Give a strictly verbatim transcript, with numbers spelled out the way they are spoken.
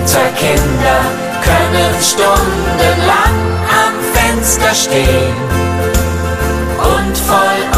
Zwei Kinder können stundenlang am Fenster stehen und voll